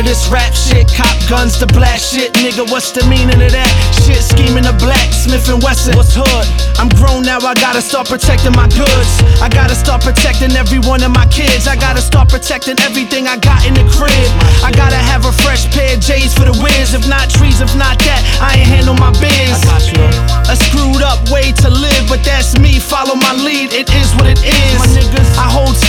of this rap shit. Cop guns to blast shit. Nigga, what's the meaning of that? Shit scheming a black Smith & Wesson. What's hood? I'm grown now, I gotta start protecting my goods. I gotta start protecting every one of my kids. I gotta start protecting everything I got in the crib. I gotta have a fresh pair of J's for the whiz. If not trees, if not that, I ain't handle my biz. A screwed up way to live, but that's me. Follow my lead, it is what it is. I hold